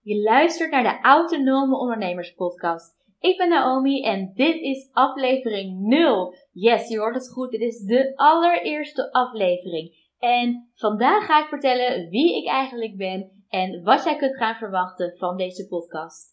Je luistert naar de Autonome Ondernemers Podcast. Ik ben Naomi en dit is aflevering 0. Yes, je hoort het goed, dit is de allereerste aflevering. En vandaag ga ik vertellen wie ik eigenlijk ben en wat jij kunt gaan verwachten van deze podcast.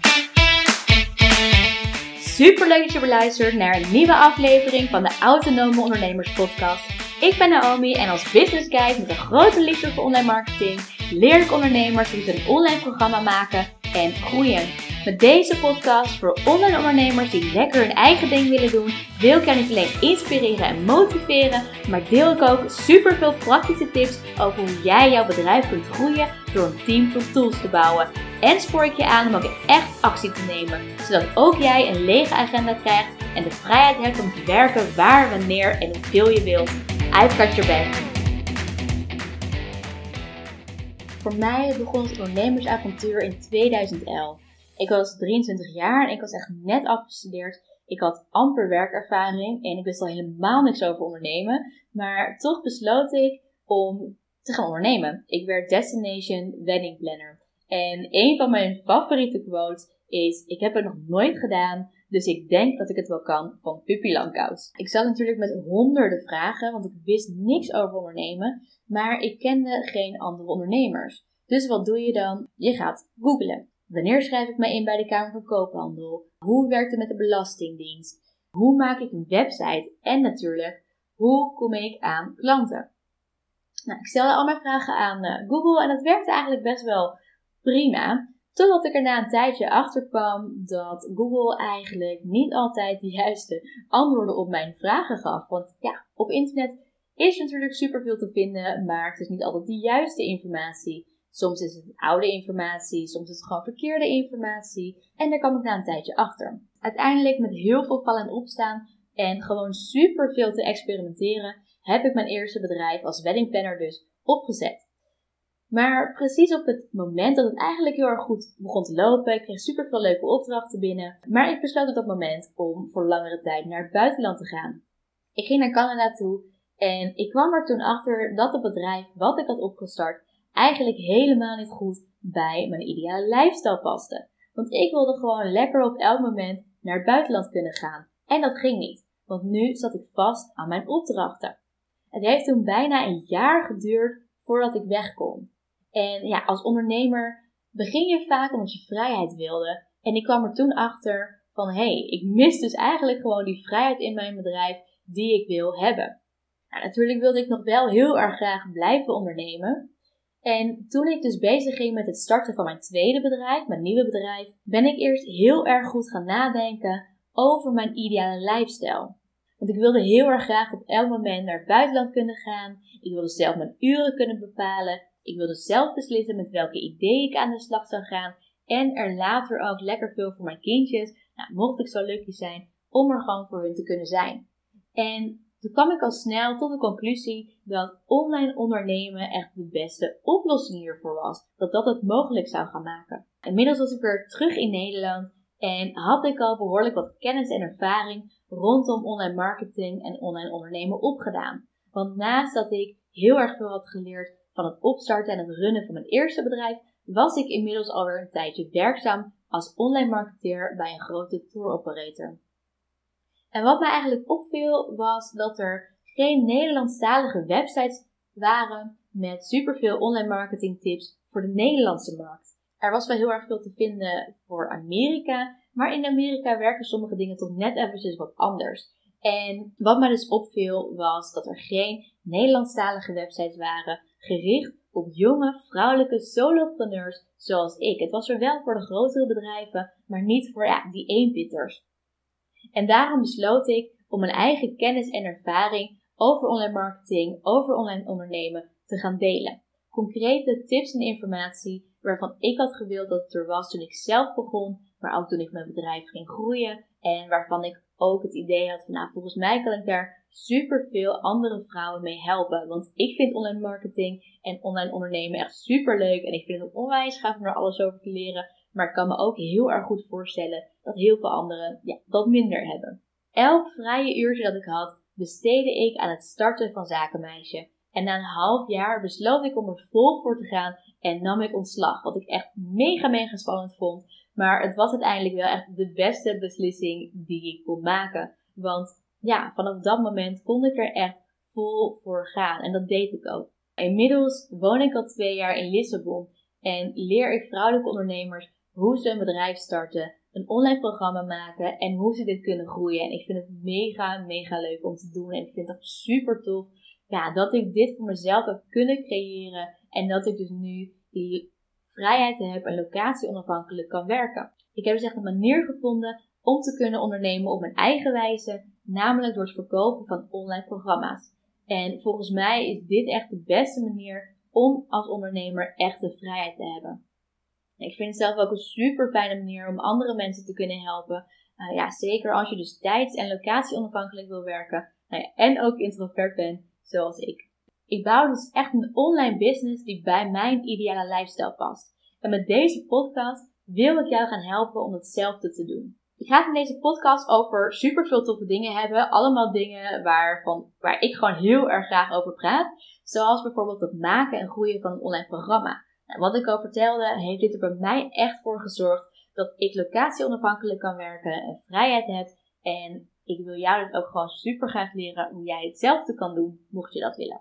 Superleuk dat je beluistert naar een nieuwe aflevering van de Autonome Ondernemers Podcast. Ik ben Naomi en als business guide met een grote liefde voor online marketing leer ik ondernemers hoe ze een online programma maken en groeien. Met deze podcast voor online ondernemers die lekker hun eigen ding willen doen, wil ik jou niet alleen inspireren en motiveren, maar deel ik ook superveel praktische tips over hoe jij jouw bedrijf kunt groeien door een team van tools te bouwen. En spoor ik je aan om ook echt actie te nemen, zodat ook jij een lege agenda krijgt en de vrijheid hebt om te werken waar, wanneer en hoeveel je wilt. I've got your back. Voor mij begon het ondernemersavontuur in 2011. Ik was 23 jaar en ik was echt net afgestudeerd. Ik had amper werkervaring en ik wist al helemaal niks over ondernemen. Maar toch besloot ik om te gaan ondernemen. Ik werd Destination Wedding Planner. En een van mijn favoriete quotes is: ik heb het nog nooit gedaan, dus ik denk dat ik het wel kan, van Pippi Langkous. Ik zat natuurlijk met honderden vragen, want ik wist niks over ondernemen, maar ik kende geen andere ondernemers. Dus wat doe je dan? Je gaat googlen. Wanneer schrijf ik mij in bij de Kamer van Koophandel? Hoe werkt het met de Belastingdienst? Hoe maak ik een website? En natuurlijk, hoe kom ik aan klanten? Nou, ik stelde al mijn vragen aan Google en het werkte eigenlijk best wel prima. Totdat ik er na een tijdje achter kwam dat Google eigenlijk niet altijd de juiste antwoorden op mijn vragen gaf. Want ja, op internet is natuurlijk superveel te vinden, maar het is niet altijd de juiste informatie. Soms is het oude informatie, soms is het gewoon verkeerde informatie. En daar kwam ik na een tijdje achter. Uiteindelijk met heel veel vallen en opstaan en gewoon superveel te experimenteren, heb ik mijn eerste bedrijf als weddingplanner dus opgezet. Maar precies op het moment dat het eigenlijk heel erg goed begon te lopen, ik kreeg superveel leuke opdrachten binnen. Maar ik besloot op dat moment om voor langere tijd naar het buitenland te gaan. Ik ging naar Canada toe en ik kwam er toen achter dat het bedrijf wat ik had opgestart eigenlijk helemaal niet goed bij mijn ideale lifestyle paste. Want ik wilde gewoon lekker op elk moment naar het buitenland kunnen gaan. En dat ging niet, want nu zat ik vast aan mijn opdrachten. Het heeft toen bijna een jaar geduurd voordat ik weg kon. En ja, als ondernemer begin je vaak omdat je vrijheid wilde. En ik kwam er toen achter van, ik mis dus eigenlijk gewoon die vrijheid in mijn bedrijf die ik wil hebben. Nou, natuurlijk wilde ik nog wel heel erg graag blijven ondernemen. En toen ik dus bezig ging met het starten van mijn tweede bedrijf, mijn nieuwe bedrijf, ben ik eerst heel erg goed gaan nadenken over mijn ideale lifestyle. Want ik wilde heel erg graag op elk moment naar het buitenland kunnen gaan. Ik wilde zelf mijn uren kunnen bepalen. Ik wilde zelf beslissen met welke ideeën ik aan de slag zou gaan. En er later ook lekker veel voor mijn kindjes. Nou, mocht ik zo lucky zijn om er gewoon voor hun te kunnen zijn. En toen kwam ik al snel tot de conclusie dat online ondernemen echt de beste oplossing hiervoor was. Dat dat het mogelijk zou gaan maken. Inmiddels was ik weer terug in Nederland en had ik al behoorlijk wat kennis en ervaring rondom online marketing en online ondernemen opgedaan. Want naast dat ik heel erg veel had geleerd van het opstarten en het runnen van mijn eerste bedrijf, was ik inmiddels alweer een tijdje werkzaam als online marketeer bij een grote tour operator. En wat mij eigenlijk opviel was dat er geen Nederlandstalige websites waren met superveel online marketing tips voor de Nederlandse markt. Er was wel heel erg veel te vinden voor Amerika, maar in Amerika werken sommige dingen toch net eventjes wat anders. En wat mij dus opviel was dat er geen Nederlandstalige websites waren gericht op jonge vrouwelijke solopreneurs zoals ik. Het was er wel voor de grotere bedrijven, maar niet voor die eenpitters. En daarom besloot ik om mijn eigen kennis en ervaring over online marketing, over online ondernemen te gaan delen. Concrete tips en informatie waarvan ik had gewild dat het er was toen ik zelf begon, maar ook toen ik mijn bedrijf ging groeien. En waarvan ik ook het idee had van, volgens mij kan ik daar superveel andere vrouwen mee helpen. Want ik vind online marketing en online ondernemen echt superleuk. En ik vind het ook onwijs gaaf om er alles over te leren. Maar ik kan me ook heel erg goed voorstellen dat heel veel anderen dat minder hebben. Elk vrije uurtje dat ik had, besteedde ik aan het starten van Zakenmeisje. En na een half jaar besloot ik om er vol voor te gaan en nam ik ontslag. Wat ik echt mega spannend vond. Maar het was uiteindelijk wel echt de beste beslissing die ik kon maken. Want ja, vanaf dat moment kon ik er echt vol voor gaan. En dat deed ik ook. Inmiddels woon ik al 2 jaar in Lissabon. En leer ik vrouwelijke ondernemers hoe ze een bedrijf starten, een online programma maken en hoe ze dit kunnen groeien. En ik vind het mega leuk om te doen. En ik vind het super tof dat ik dit voor mezelf heb kunnen creëren. En dat ik dus nu die vrijheid heb en locatie onafhankelijk kan werken. Ik heb dus echt een manier gevonden om te kunnen ondernemen op mijn eigen wijze. Namelijk door het verkopen van online programma's. En volgens mij is dit echt de beste manier om als ondernemer echt de vrijheid te hebben. Ik vind het zelf ook een super fijne manier om andere mensen te kunnen helpen. Zeker als je dus tijds- en locatie onafhankelijk wil werken. En ook introvert bent, zoals ik. Ik bouw dus echt een online business die bij mijn ideale lifestyle past. En met deze podcast wil ik jou gaan helpen om hetzelfde te doen. Ik ga het in deze podcast over super veel toffe dingen hebben. Allemaal dingen waar ik gewoon heel erg graag over praat. Zoals bijvoorbeeld het maken en groeien van een online programma. Wat ik al vertelde, heeft dit er bij mij echt voor gezorgd dat ik locatie onafhankelijk kan werken en vrijheid heb. En ik wil jou dus ook gewoon super graag leren hoe jij hetzelfde kan doen, mocht je dat willen.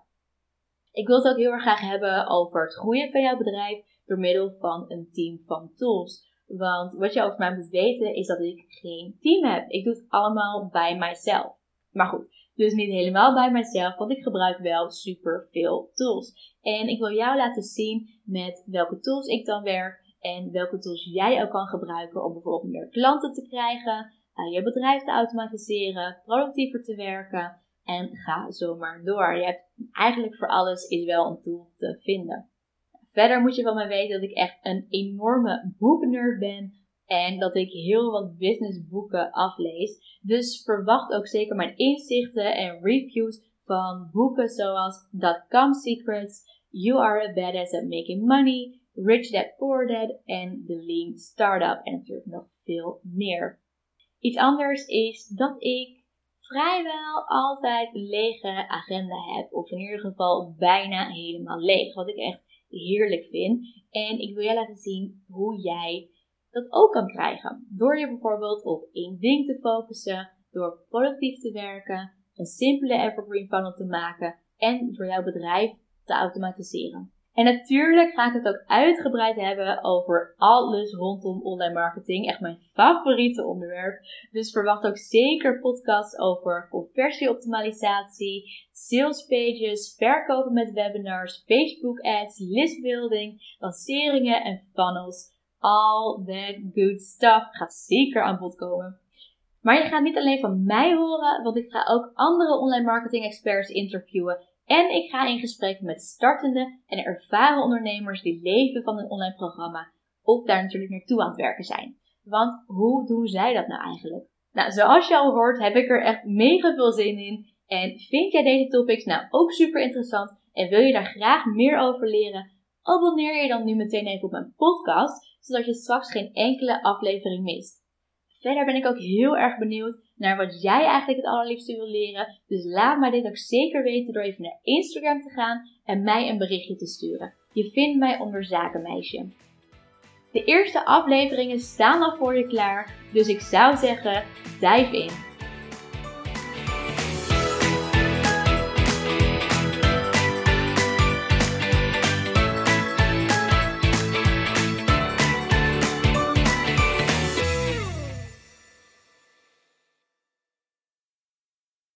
Ik wil het ook heel erg graag hebben over het groeien van jouw bedrijf door middel van een team van tools. Want wat je over mij moet weten is dat ik geen team heb. Ik doe het allemaal bij mijzelf. Maar goed, dus niet helemaal bij mijzelf, want ik gebruik wel super veel tools. En ik wil jou laten zien met welke tools ik dan werk en welke tools jij ook kan gebruiken om bijvoorbeeld meer klanten te krijgen, je bedrijf te automatiseren, productiever te werken en ga zo maar door. Je hebt eigenlijk voor alles is wel een tool te vinden. Verder moet je van mij weten dat ik echt een enorme boeknerd ben en dat ik heel wat businessboeken aflees. Dus verwacht ook zeker mijn inzichten en reviews van boeken zoals .com Secrets, You Are a Badass at Making Money, Rich Dad Poor Dad en The Lean Startup en natuurlijk nog veel meer. Iets anders is dat ik vrijwel altijd een lege agenda heb, of in ieder geval bijna helemaal leeg, wat ik echt heerlijk vind. En ik wil je laten zien hoe jij dat ook kan krijgen. Door je bijvoorbeeld op één ding te focussen, door productief te werken, een simpele evergreen funnel te maken en door jouw bedrijf te automatiseren. En natuurlijk ga ik het ook uitgebreid hebben over alles rondom online marketing. Echt mijn favoriete onderwerp. Dus verwacht ook zeker podcasts over conversieoptimalisatie, sales pages, verkopen met webinars, Facebook ads, listbuilding, lanceringen en funnels. All that good stuff gaat zeker aan bod komen. Maar je gaat niet alleen van mij horen, want ik ga ook andere online marketing experts interviewen. En ik ga in gesprek met startende en ervaren ondernemers die leven van een online programma. Of daar natuurlijk naartoe aan het werken zijn. Want hoe doen zij dat nou eigenlijk? Nou, zoals je al hoort heb ik er echt mega veel zin in. En vind jij deze topics nou ook super interessant en wil je daar graag meer over leren? Abonneer je dan nu meteen even op mijn podcast, zodat je straks geen enkele aflevering mist. Verder ben ik ook heel erg benieuwd naar wat jij eigenlijk het allerliefste wil leren. Dus laat mij dit ook zeker weten door even naar Instagram te gaan en mij een berichtje te sturen. Je vindt mij onder Zakenmeisje. De eerste afleveringen staan al voor je klaar, dus ik zou zeggen, dive in.